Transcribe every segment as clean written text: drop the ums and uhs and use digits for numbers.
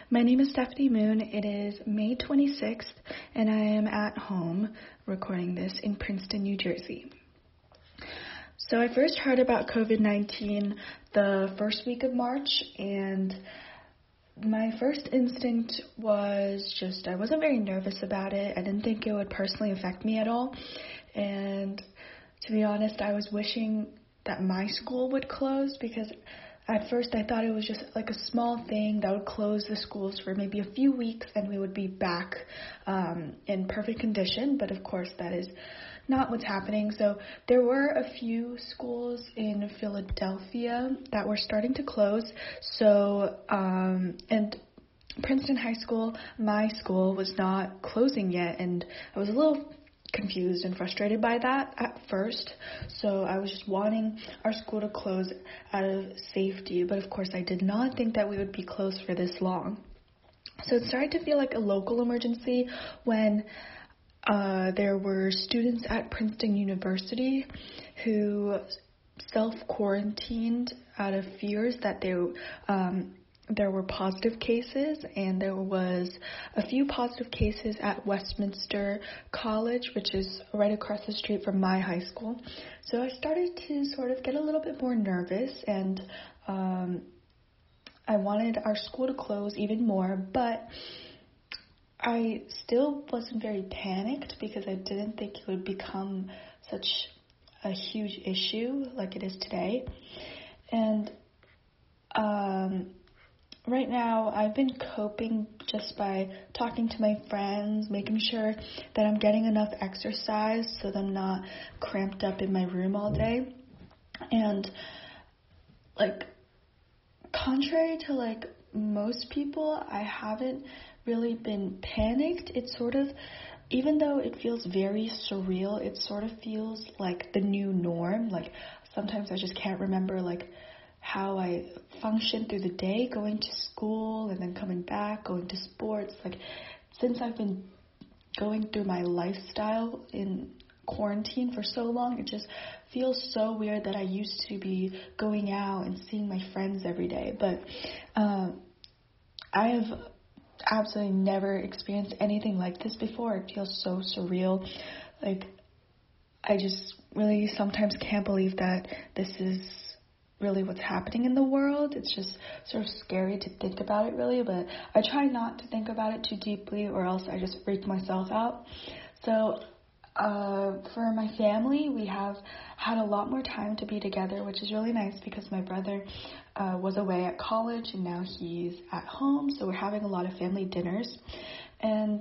My name is Stephanie Moon. It is May 26th, and I am at home recording this in Princeton, New Jersey. So I first heard about COVID-19 the first week of March, and my first instinct was I wasn't very nervous about it. I didn't think it would personally affect me at all. And to be honest, I was wishing that my school would close because at first I thought it was just like a small thing that would close the schools for maybe a few weeks and we would be back in perfect condition. But of course that is not what's happening. So there were a few schools in Philadelphia that were starting to close. So, and Princeton High School, my school, was not closing yet. And I was a little confused and frustrated by that at first, so I was just wanting our school to close out of safety, but of course I did not think that we would be closed for this long. So it started to feel like a local emergency when there were students at Princeton University who self-quarantined out of fears that there were positive cases, and there was a few positive cases at Westminster College, which is right across the street from my high school. So I started to sort of get a little bit more nervous, and I wanted our school to close even more, but I still wasn't very panicked because I didn't think it would become such a huge issue like it is today. And right now, I've been coping just by talking to my friends, making sure that I'm getting enough exercise so that I'm not cramped up in my room all day. And, contrary to, most people, I haven't really been panicked. It's sort of, even though it feels very surreal, it sort of feels like the new norm. Sometimes I just can't remember, how I function through the day, going to school and then coming back, going to sports. Since I've been going through my lifestyle in quarantine for so long, it just feels so weird that I used to be going out and seeing my friends every day. But I have absolutely never experienced anything like this before. It feels so surreal. I just really sometimes can't believe that this is really what's happening in the world. It's just sort of scary to think about it, really, but I try not to think about it too deeply or else I just freak myself out. So for my family, we have had a lot more time to be together, which is really nice because my brother was away at college and now he's at home, so we're having a lot of family dinners. And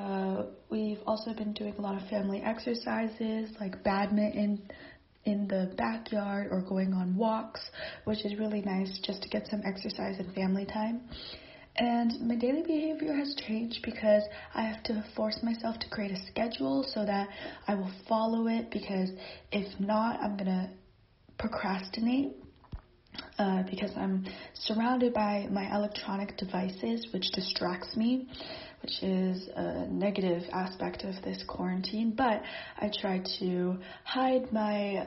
we've also been doing a lot of family exercises like badminton in the backyard or going on walks, which is really nice just to get some exercise and family time. And my daily behavior has changed because I have to force myself to create a schedule so that I will follow it, because if not, I'm going to procrastinate because I'm surrounded by my electronic devices, which distracts me, which is a negative aspect of this quarantine. But I try to hide my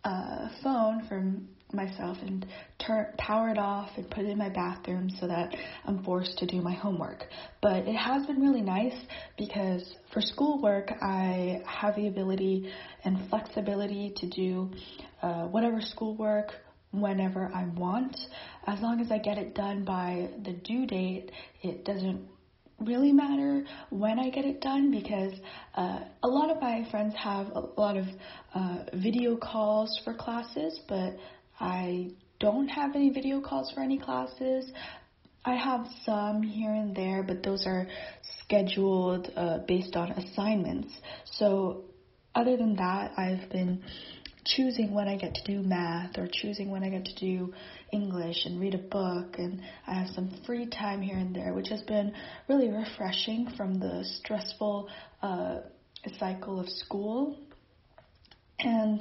phone from myself and power it off and put it in my bathroom so that I'm forced to do my homework. But it has been really nice because for schoolwork, I have the ability and flexibility to do whatever schoolwork whenever I want. As long as I get it done by the due date, it doesn't really matter when I get it done, because a lot of my friends have a lot of video calls for classes, but I don't have any video calls for any classes. I have some here and there, but those are scheduled based on assignments. So other than that, I've been choosing when I get to do math or choosing when I get to do English and read a book, and I have some free time here and there, which has been really refreshing from the stressful cycle of school. And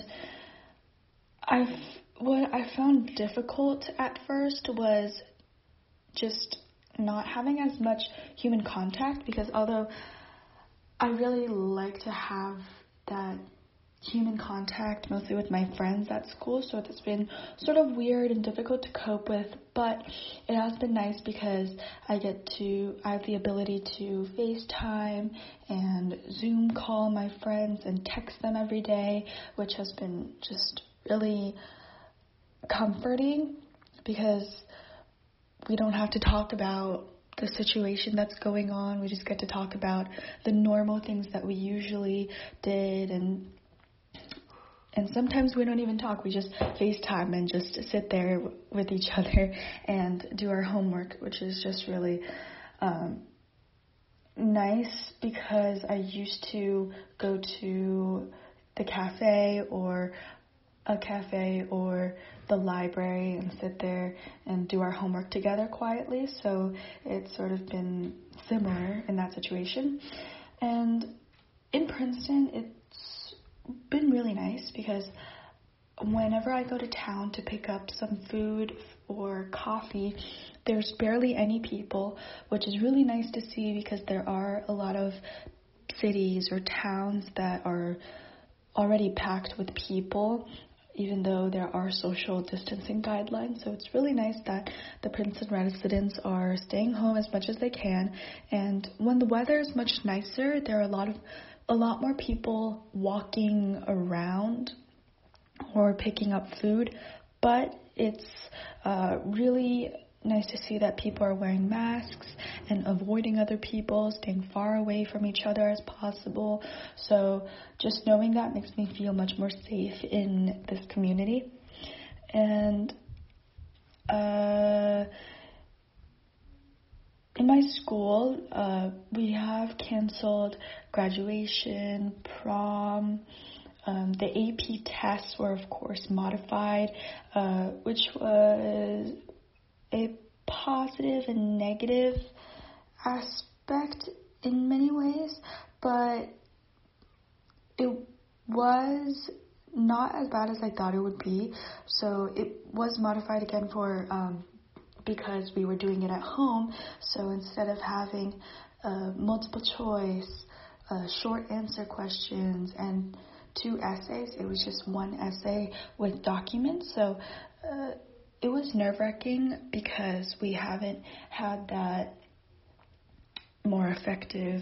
what I found difficult at first was just not having as much human contact, because although I really like to have that human contact, mostly with my friends at school, so it's been sort of weird and difficult to cope with, but it has been nice because I have the ability to FaceTime and Zoom call my friends and text them every day, which has been just really comforting because we don't have to talk about the situation that's going on. We just get to talk about the normal things that we usually did, and sometimes we don't even talk. We just FaceTime and just sit there with each other and do our homework, which is just really nice because I used to go to the cafe or the library and sit there and do our homework together quietly. So it's sort of been similar in that situation. And in Princeton, it's been really nice because whenever I go to town to pick up some food or coffee, there's barely any people, which is really nice to see because there are a lot of cities or towns that are already packed with people, even though there are social distancing guidelines. So it's really nice that the Princeton residents are staying home as much as they can. And when the weather is much nicer, there are a lot more people walking around or picking up food. But it's really nice to see that people are wearing masks and avoiding other people, staying far away from each other as possible. So just knowing that makes me feel much more safe in this community. And in my school, we have canceled graduation, prom. The AP tests were, of course, modified, which was a positive and negative aspect in many ways, but it was not as bad as I thought it would be. So it was modified again for because we were doing it at home. So instead of having multiple choice, short answer questions, and 2 essays, it was just 1 essay with documents. So it was nerve-wracking because we haven't had that more effective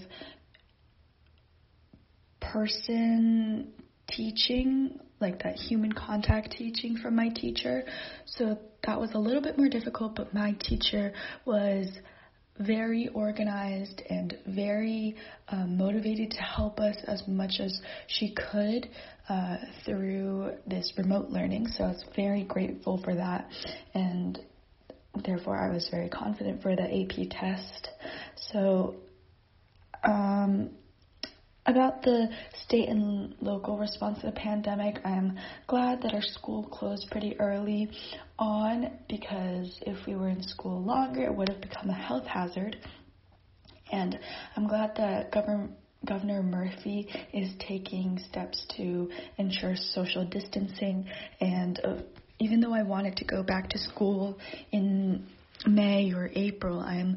person teaching, like that human contact teaching from my teacher. So that was a little bit more difficult, but my teacher was very organized and very motivated to help us as much as she could through this remote learning. So I was very grateful for that, and therefore I was very confident for the AP test. So about the state and local response to the pandemic, I'm glad that our school closed pretty early on, because if we were in school longer, it would have become a health hazard. And I'm glad that Governor Murphy is taking steps to ensure social distancing. And even though I wanted to go back to school in May or April, I'm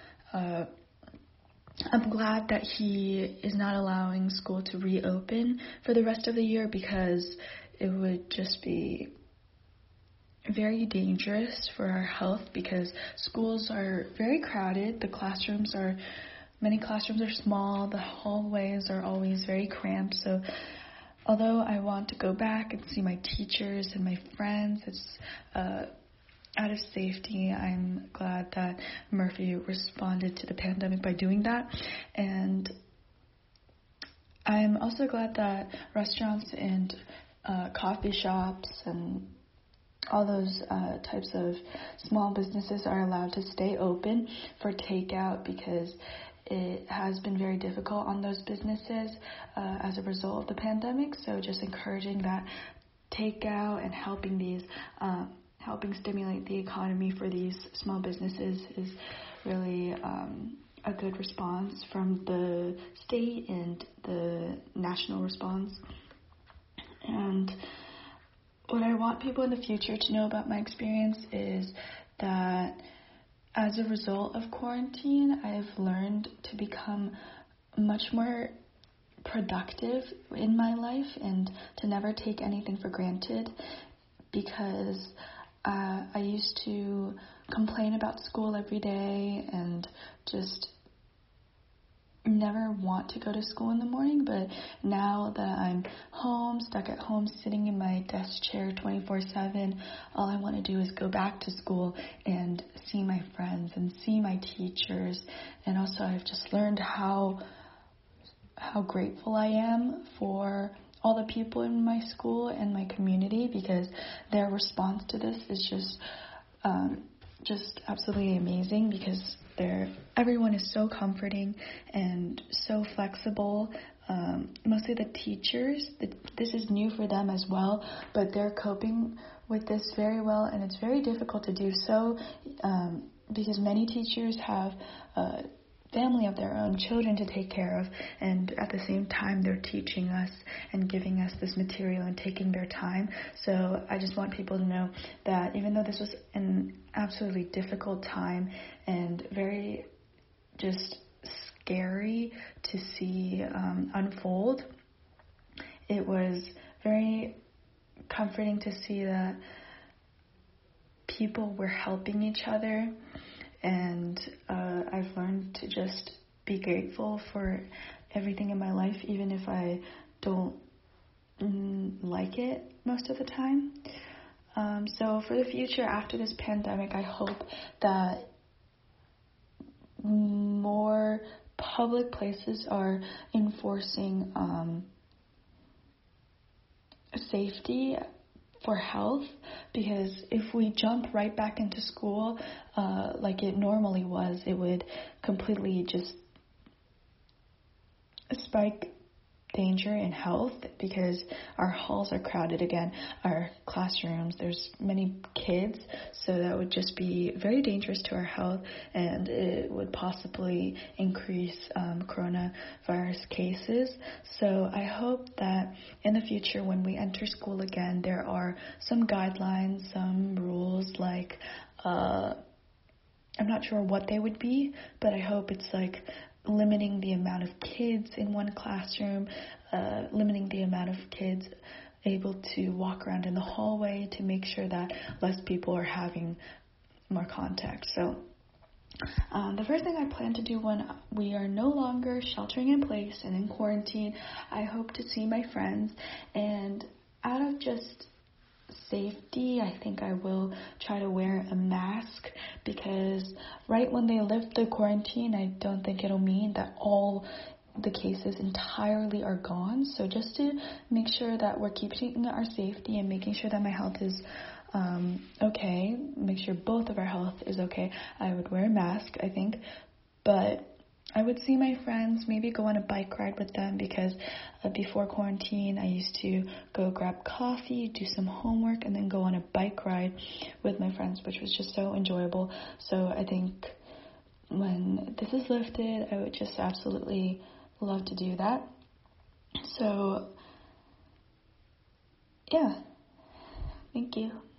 glad that he is not allowing school to reopen for the rest of the year, because it would just be very dangerous for our health, because schools are very crowded. Many classrooms are small. The hallways are always very cramped. So although I want to go back and see my teachers and my friends, it's out of safety. I'm glad that Murphy responded to the pandemic by doing that. And I'm also glad that restaurants and coffee shops and all those types of small businesses are allowed to stay open for takeout, because it has been very difficult on those businesses as a result of the pandemic. So just encouraging that takeout and helping stimulate the economy for these small businesses is really a good response from the state and the national response. And what I want people in the future to know about my experience is that as a result of quarantine, I've learned to become much more productive in my life and to never take anything for granted, because I used to complain about school every day and just never want to go to school in the morning. But now that I'm home, stuck at home, sitting in my desk chair 24/7, all I want to do is go back to school and see my friends and see my teachers. And also I've just learned how grateful I am for all the people in my school and my community, because their response to this is just absolutely amazing, because everyone is so comforting and so flexible. Mostly the teachers, this is new for them as well, but they're coping with this very well, and it's very difficult to do so because many teachers have family of their own, children to take care of, and at the same time they're teaching us and giving us this material and taking their time. So I just want people to know that even though this was an absolutely difficult time and very just scary to see unfold, it was very comforting to see that people were helping each other. And I've learned to just be grateful for everything in my life, even if I don't like it most of the time. So for the future after this pandemic, I hope that more public places are enforcing safety for health, because if we jump right back into school like it normally was, it would completely just spike danger in health, because our halls are crowded again, our classrooms, there's many kids, so that would just be very dangerous to our health, and it would possibly increase coronavirus cases. So I hope that in the future when we enter school again, there are some guidelines, some rules, like I'm not sure what they would be, but I hope it's like limiting the amount of kids in one classroom, limiting the amount of kids able to walk around in the hallway, to make sure that less people are having more contact. So the first thing I plan to do when we are no longer sheltering in place and in quarantine, I hope to see my friends, and out of just safety, I think I will try to wear a mask, because right when they lift the quarantine, I don't think it'll mean that all the cases entirely are gone. So just to make sure that we're keeping our safety and making sure that my health is okay, make sure both of our health is okay, I would wear a mask, I think. But I would see my friends, maybe go on a bike ride with them, because before quarantine, I used to go grab coffee, do some homework, and then go on a bike ride with my friends, which was just so enjoyable. So I think when this is lifted, I would just absolutely love to do that. So, yeah, thank you.